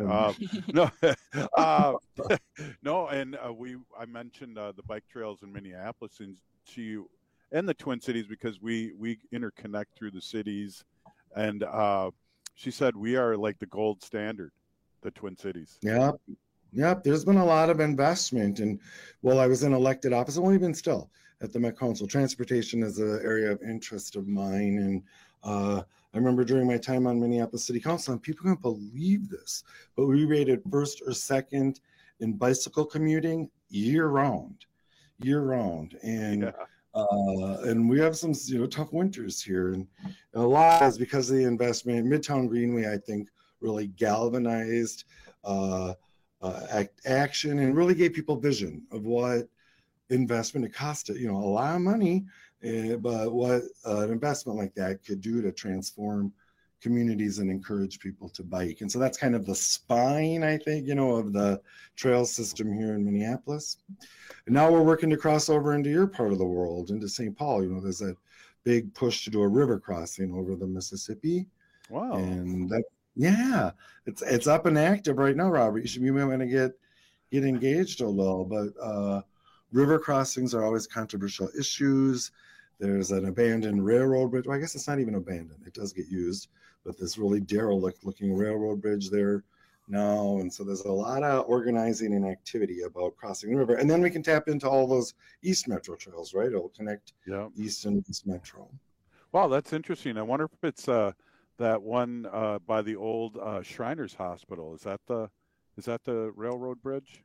no, and I mentioned the bike trails in Minneapolis and the Twin Cities, because we interconnect through the cities, and she said we are like the gold standard, the Twin Cities. Yep. There's been a lot of investment, and while I was in elected office, I've only been still at the Met Council. Transportation is an area of interest of mine, and I remember during my time on Minneapolis City Council, and people can't believe this, but we rated first or second in bicycle commuting year round, and we have some tough winters here, and a lot is because of the investment. Midtown Greenway, I think, really galvanized action and really gave people vision of what investment it cost. A lot of money. But what an investment like that could do to transform communities and encourage people to bike. And so that's kind of the spine, I think, of the trail system here in Minneapolis. And now we're working to cross over into your part of the world, into St. Paul. There's a big push to do a river crossing over the Mississippi. Wow. And it's up and active right now, Robert. You should be willing to get engaged a little, but river crossings are always controversial issues. There's an abandoned railroad bridge. Well, I guess it's not even abandoned. It does get used, but this really derelict-looking railroad bridge there now. And so there's a lot of organizing and activity about crossing the river. And then we can tap into all those East Metro trails, right? It'll connect East and East Metro. Wow, that's interesting. I wonder if it's that one by the old Shriners Hospital. Is that the railroad bridge?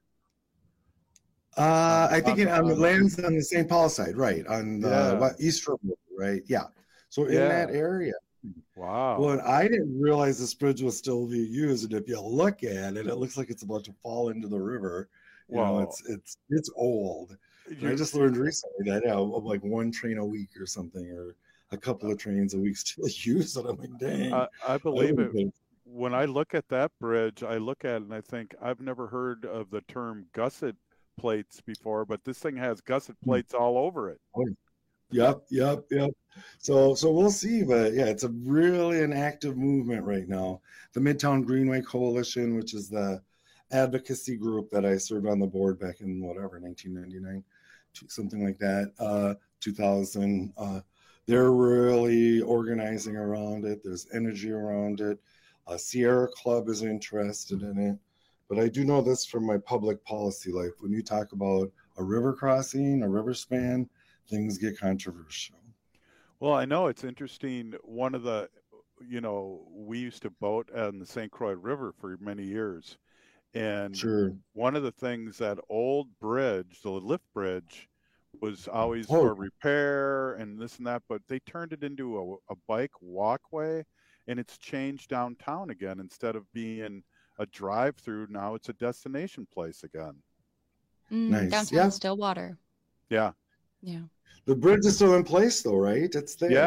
I think it lands on the St. Paul side, right? On the East Road, right? Yeah. So in that area. Wow. Well, and I didn't realize this bridge was still being used. And if you look at it, it looks like it's about to fall into the river. It's old. I just learned recently that like one train a week or something, or a couple of trains a week still use it. I'm like, dang. I believe it. When I look at that bridge, I look at it and I think, I've never heard of the term gusset plates before, but this thing has gusset plates all over it. Yep. So we'll see, but it's a really an active movement right now. The Midtown Greenway Coalition, which is the advocacy group that I served on the board back in 1999, something like that, 2000. They're really organizing around it. There's energy around it. Sierra Club is interested in it. But I do know this from my public policy life. When you talk about a river crossing, a river span, things get controversial. Well, I know it's interesting. One of the, we used to boat on the St. Croix River for many years. And one of the things, that old bridge, the lift bridge, was always for repair and this and that, but they turned it into a bike walkway, and it's changed downtown again. Instead of being a drive-through, now it's a destination place again. Nice. Downtown Stillwater. Yeah. The bridge is still in place, though, right? It's there. Yeah,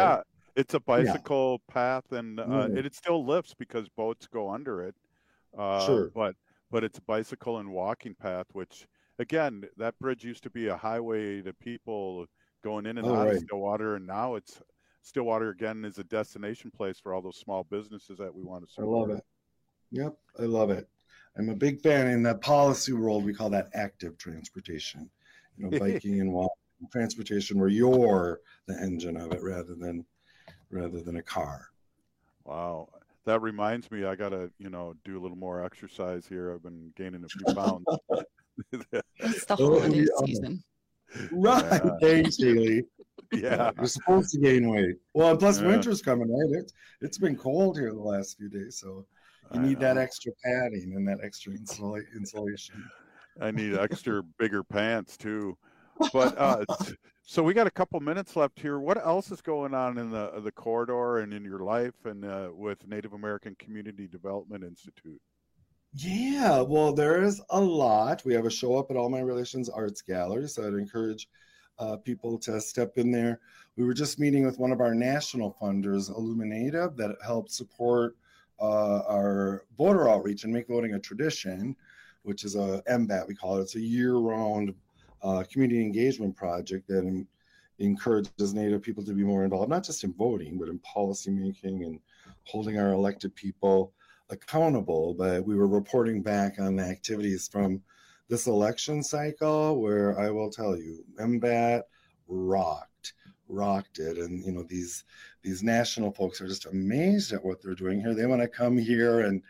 It's a bicycle path, and it still lifts because boats go under it. Sure. But it's a bicycle and walking path, which, again, that bridge used to be a highway to people going in and out of Stillwater, and now it's Stillwater, again, is a destination place for all those small businesses that we want to support. I love it. Yep, I love it. I'm a big fan. In the policy world, we call that active transportation. Biking and walking, transportation where you're the engine of it rather than a car. Wow. That reminds me, I got to, do a little more exercise here. I've been gaining a few pounds. It's the holiday season. Right. Thanks, Haley. Yeah. You're supposed to gain weight. Well, and plus winter's coming, right? It's been cold here the last few days, so you need that extra padding and that extra insulation. I need extra bigger pants too. But so we got a couple minutes left here. What else is going on in the corridor and in your life and with Native American Community Development Institute? Yeah, well, there is a lot. We have a show up at All My Relations Arts Gallery, so I'd encourage people to step in there. We were just meeting with one of our national funders, Illuminative, that helps support our voter outreach and make voting a tradition, which is a MBAT, we call it. It's a year-round community engagement project that encourages Native people to be more involved, not just in voting, but in policy making and holding our elected people accountable. But we were reporting back on the activities from this election cycle, where I will tell you, MBAT rocked it. And these national folks are just amazed at what they're doing here. They want to come here and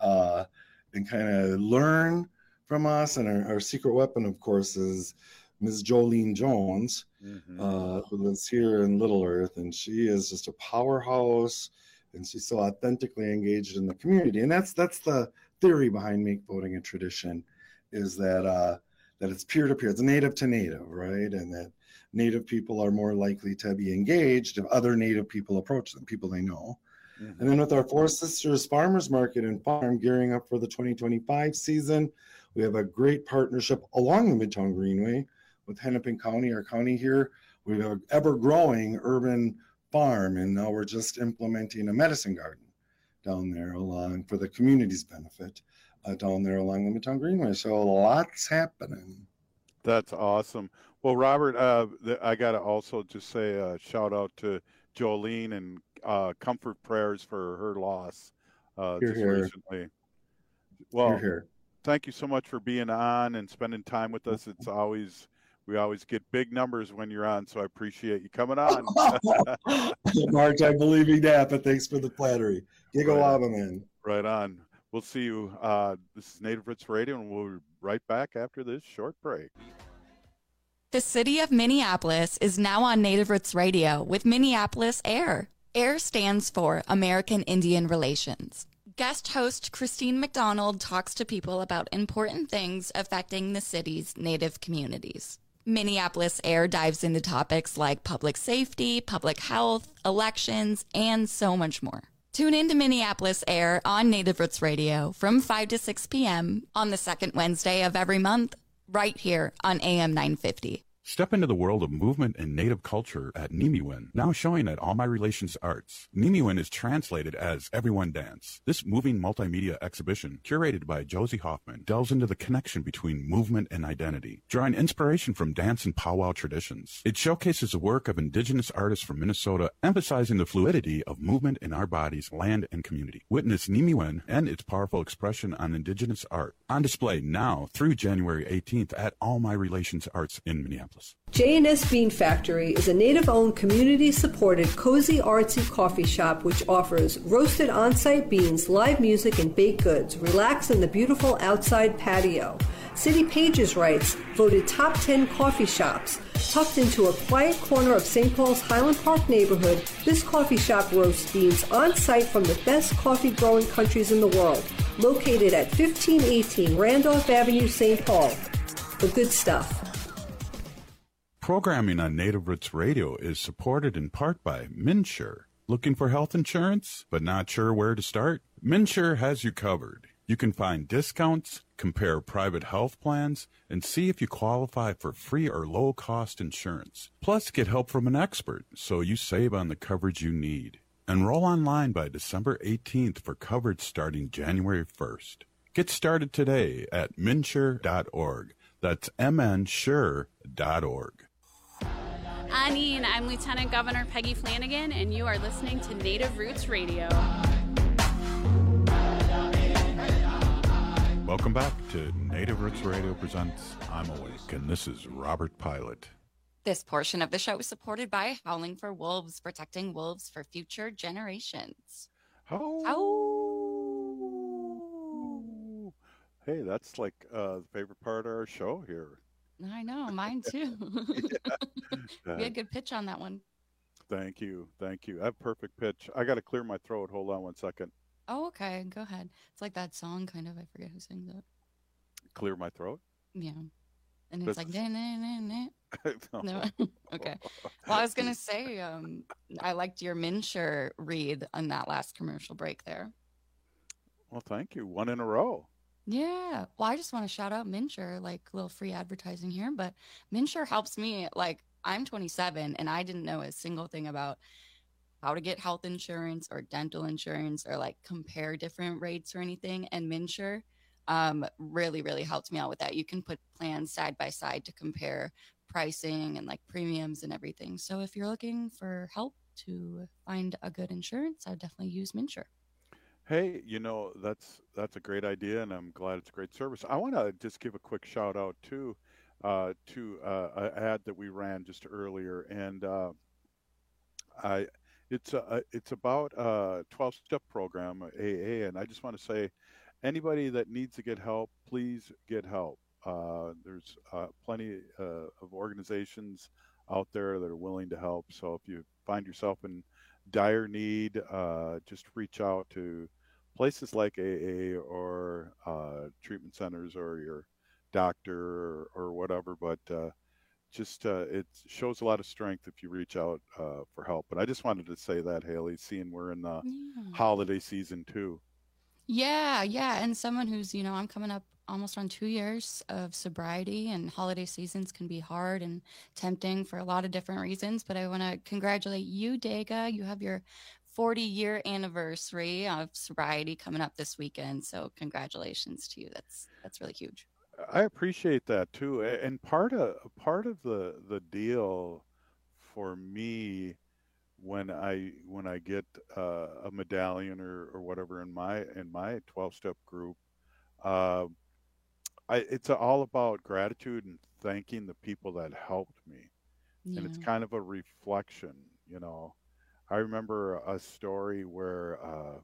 kind of learn from us. And our secret weapon, of course, is Ms. Jolene Jones, who lives here in Little Earth, and she is just a powerhouse, and she's so authentically engaged in the community. And that's the theory behind Make Voting a Tradition, is that it's peer-to-peer, it's native to native, right? And that Native people are more likely to be engaged if other Native people approach them, people they know. And then with our Four Sisters Farmers Market and Farm gearing up for the 2025 season, we have a great partnership along the Midtown Greenway with Hennepin County, our county here. We have an ever-growing urban farm, and now we're just implementing a medicine garden down there along for the community's benefit down there along the Midtown Greenway. So lots happening. That's awesome. Well, Robert, I got to also just say a shout out to Jolene and comfort prayers for her loss recently. Well, thank you so much for being on and spending time with us. We always get big numbers when you're on, so I appreciate you coming on. Mark, I'm believing that, but thanks for the flattery. Gigalaba, man. Right on. We'll see you. This is Native Roots Radio, and we'll be right back after this short break. The city of Minneapolis is now on Native Roots Radio with Minneapolis AIR. AIR stands for American Indian Relations. Guest host Christine McDonald talks to people about important things affecting the city's Native communities. Minneapolis AIR dives into topics like public safety, public health, elections, and so much more. Tune in to Minneapolis AIR on Native Roots Radio from 5 to 6 p.m. on the second Wednesday of every month, right here on AM 950. Step into the world of movement and Native culture at Nimiwin, now showing at All My Relations Arts. Nimiwin is translated as Everyone Dance. This moving multimedia exhibition, curated by Josie Hoffman, delves into the connection between movement and identity, drawing inspiration from dance and powwow traditions. It showcases the work of Indigenous artists from Minnesota, emphasizing the fluidity of movement in our bodies, land, and community. Witness Nimiwin and its powerful expression on Indigenous art. On display now through January 18th at All My Relations Arts in Minneapolis. J&S Bean Factory is a Native-owned, community-supported, cozy, artsy coffee shop which offers roasted on-site beans, live music, and baked goods. Relax in the beautiful outside patio. City Pages writes, voted top 10 coffee shops. Tucked into a quiet corner of St. Paul's Highland Park neighborhood, this coffee shop roasts beans on-site from the best coffee-growing countries in the world. Located at 1518 Randolph Avenue, St. Paul. The good stuff. Programming on Native Roots Radio is supported in part by MNsure. Looking for health insurance, but not sure where to start? MNsure has you covered. You can find discounts, compare private health plans, and see if you qualify for free or low-cost insurance. Plus, get help from an expert so you save on the coverage you need. Enroll online by December 18th for coverage starting January 1st. Get started today at mnsure.org. That's mnsure.org. Anine, I'm Lieutenant Governor Peggy Flanagan, and you are listening to Native Roots Radio. Welcome back to Native Roots Radio presents I'm Awake, and this is Robert Pilot. This portion of the show is supported by Howling for Wolves, protecting wolves for future generations. Oh. Hey, that's like the favorite part of our show here. I know, mine too. We had good pitch on that one. Thank you. I have perfect pitch. I got to clear my throat. Hold on one second. Oh, okay. Go ahead. It's like that song, kind of. I forget who sings it. Clear my throat? Yeah. And it's like, nah, nah, nah, nah. No. Okay. Well, I was going to say, I liked your MNsure read on that last commercial break there. Well, thank you. One in a row. Yeah. Well, I just want to shout out MNsure, like a little free advertising here, but MNsure helps me. Like, I'm 27 and I didn't know a single thing about how to get health insurance or dental insurance or like compare different rates or anything. And MNsure really, really helped me out with that. You can put plans side by side to compare pricing and like premiums and everything. So if you're looking for help to find a good insurance, I would definitely use MNsure. Hey, that's a great idea, and I'm glad it's a great service. I want to just give a quick shout out to an ad that we ran just earlier, and it's about a 12-step program, AA, and I just want to say, anybody that needs to get help, please get help. There's plenty of organizations out there that are willing to help. So if you find yourself in dire need, just reach out to places like AA or treatment centers or your doctor or whatever. But it shows a lot of strength if you reach out for help. But I just wanted to say that, Haley, seeing we're in the holiday season too. Yeah. And someone who's, I'm coming up almost on 2 years of sobriety, and holiday seasons can be hard and tempting for a lot of different reasons. But I want to congratulate you, Dega. You have your 40-year anniversary of sobriety coming up this weekend. So congratulations to you. That's really huge. I appreciate that too. And part of the deal for me when I get a medallion or whatever in my 12-step group, it's all about gratitude and thanking the people that helped me. Yeah. And it's kind of a reflection, I remember a story where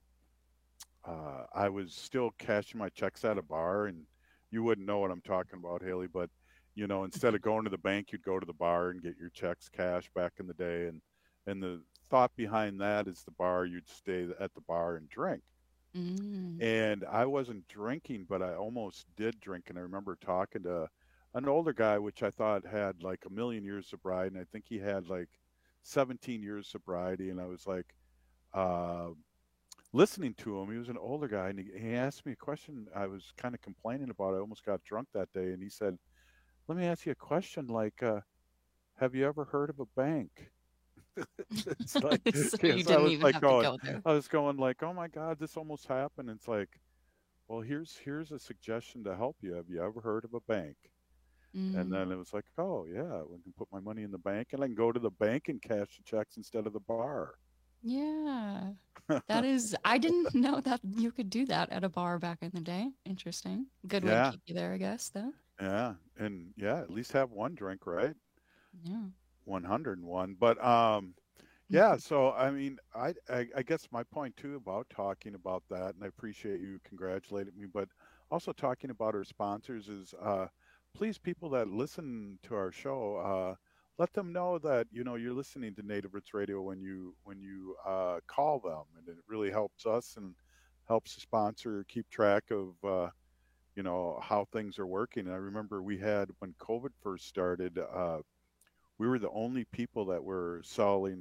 I was still cashing my checks at a bar, and you wouldn't know what I'm talking about, Haley, but instead of going to the bank, you'd go to the bar and get your checks cashed back in the day. And the thought behind that is you'd stay at the bar and drink. Mm. And I wasn't drinking, but I almost did drink. And I remember talking to an older guy, which I thought had like a million years sobriety. And I think he had like 17 years sobriety. And I was like, listening to him. He was an older guy, and he asked me a question I was kind of complaining about. I almost got drunk that day. And he said, let me ask you a question. Like, have you ever heard of a bank? It's like, so you didn't even have to go there. I was going like, oh my God, this almost happened. It's like, well, here's a suggestion to help you. Have you ever heard of a bank? Mm. And then it was like, oh yeah, we can put my money in the bank, and I can go to the bank and cash the checks instead of the bar. Yeah, that is. I didn't know that you could do that at a bar back in the day. Interesting. Good way to keep you there, I guess, though. Yeah, and at least have one drink, right? Yeah. 101. But yeah. So I mean, I guess my point too about talking about that, and I appreciate you congratulating me, but also talking about our sponsors is, please, people that listen to our show, let them know that you're listening to Native Roots Radio when you call them, and it really helps us and helps the sponsor keep track of how things are working. And I remember we had, when COVID first started, we were the only people that were selling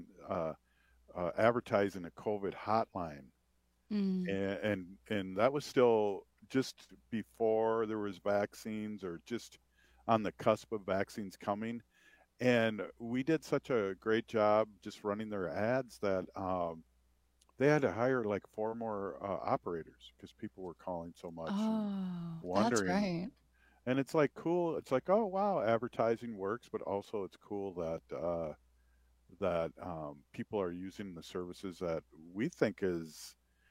advertising a COVID hotline, and that was still just before there was vaccines or just on the cusp of vaccines coming. And we did such a great job just running their ads that they had to hire like 4 more operators because people were calling so much, and wondering. That's right. And it's like cool. It's like, oh wow, advertising works, but also it's cool that people are using the services that we think is,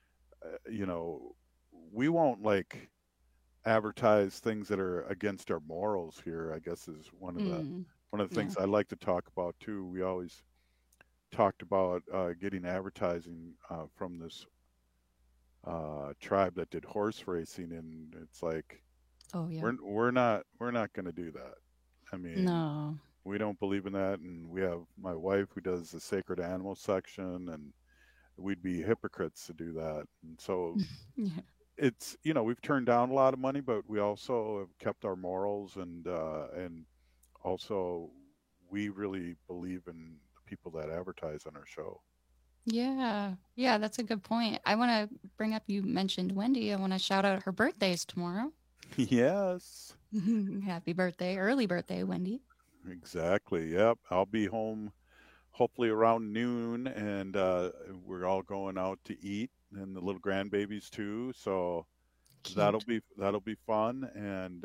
we won't like advertise things that are against our morals here, I guess, is one of the things I like to talk about too. We always talked about getting advertising from this tribe that did horse racing, and it's like, we're not going to do that. I mean, no, we don't believe in that. And we have my wife who does the sacred animal section, and we'd be hypocrites to do that. And so it's, we've turned down a lot of money, but we also have kept our morals, and also we really believe in the people that advertise on our show. Yeah, that's a good point. I want to bring up, you mentioned Wendy. I want to shout out her birthday's tomorrow. Yes. Happy birthday, early birthday, Wendy. Exactly. Yep. I'll be home hopefully around noon, and we're all going out to eat, and the little grandbabies too. So cute. that'll be fun. And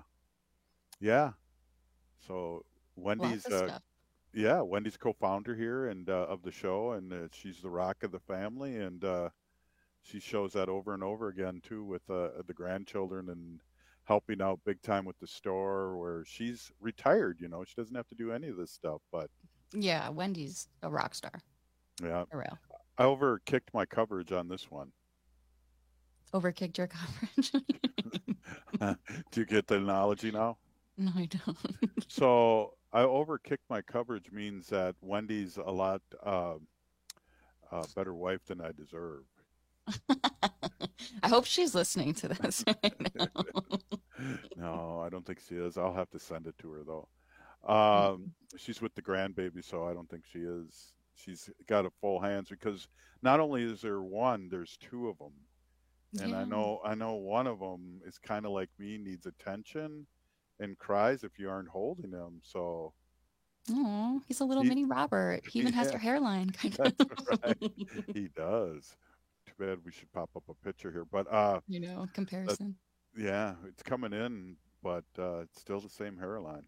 so Wendy's Wendy's co-founder here and of the show, and she's the rock of the family, and she shows that over and over again too with the grandchildren, and helping out big time with the store, where she's retired. She doesn't have to do any of this stuff, but yeah, Wendy's a rock star. Yeah, for real. I overkicked my coverage on this one. Overkicked your coverage? Do you get the analogy now? No, I don't. So I overkicked my coverage means that Wendy's a lot better wife than I deserve. I hope she's listening to this right now. No, I don't think she is. I'll have to send it to her though. She's with the grandbaby, so I don't think she is. She's got a full hands, because not only is there one, there's 2 of them. And I know one of them is kind of like me, needs attention and cries if you aren't holding him. So oh, he's a little mini Robert. He even has her hairline kind of. That's right. He does. Too bad we should pop up a picture here, but comparison. It's coming in, but it's still the same hairline.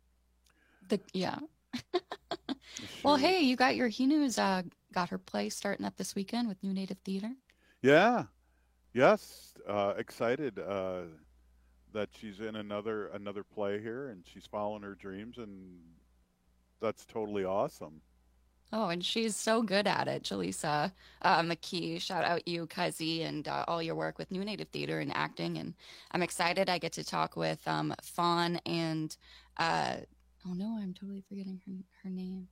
Well, hey, you got your Hinu's got her play starting up this weekend with New Native Theater. Yeah. Yes. Excited that she's in another play here, and she's following her dreams, and that's totally awesome. Oh, and she's so good at it, Jaleesa McKee. Shout out you, Cuzzy, and all your work with New Native Theater and acting. And I'm excited I get to talk with Fawn and oh no, I'm totally forgetting her name.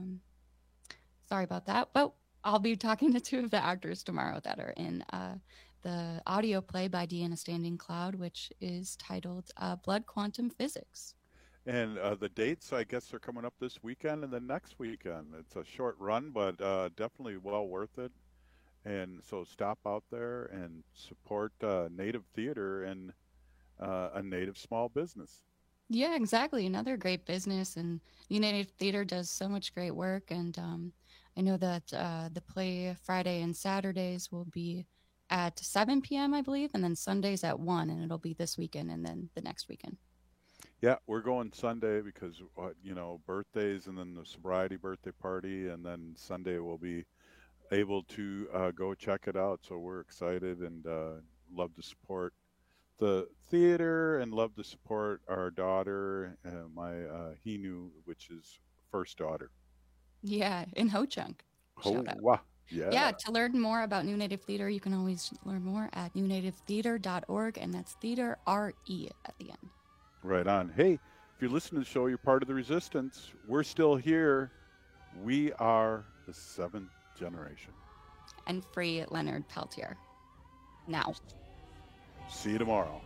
Sorry about that. But I'll be talking to 2 of the actors tomorrow that are in the audio play by Deanna Standing Cloud, which is titled Blood Quantum Physics. And the dates, I guess, are coming up this weekend and the next weekend. It's a short run, but definitely well worth it. And so stop out there and support Native theater and a Native small business. Yeah, exactly. Another great business. And Native Theater does so much great work. And I know that the play Friday and Saturdays will be at 7 p.m., I believe, and then Sundays at 1, and it'll be this weekend and then the next weekend. Yeah, we're going Sunday because, birthdays and then the sobriety birthday party, and then Sunday we'll be able to go check it out. So we're excited and love to support the theater and love to support our daughter, my Hinu, which is first daughter. Yeah, in Ho-Chunk. Wow. Yeah, to learn more about New Native Theater, you can always learn more at newnativetheater.org, and that's theater, R-E at the end. Right on. Hey, if you're listening to the show, you're part of the resistance. We're still here. We are the 7th generation. And free Leonard Peltier. Now. See you tomorrow.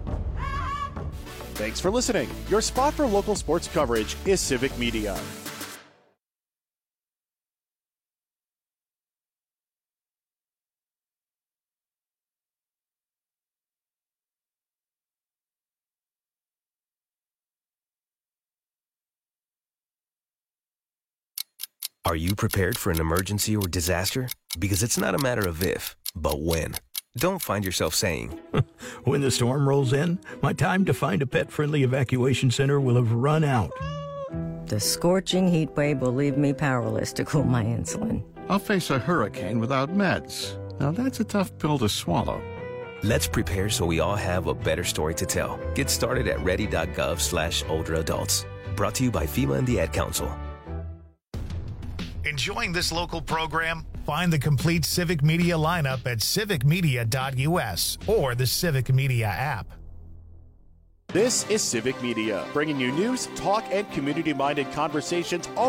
Thanks for listening. Your spot for local sports coverage is Civic Media. Are you prepared for an emergency or disaster? Because it's not a matter of if, but when. Don't find yourself saying, when the storm rolls in, my time to find a pet-friendly evacuation center will have run out. The scorching heat wave will leave me powerless to cool my insulin. I'll face a hurricane without meds. Now that's a tough pill to swallow. Let's prepare so we all have a better story to tell. Get started at ready.gov/older adults. Brought to you by FEMA and the Ad Council. Enjoying this local program? Find the complete Civic Media lineup at civicmedia.us or the Civic Media app. This is Civic Media, bringing you news, talk, and community-minded conversations all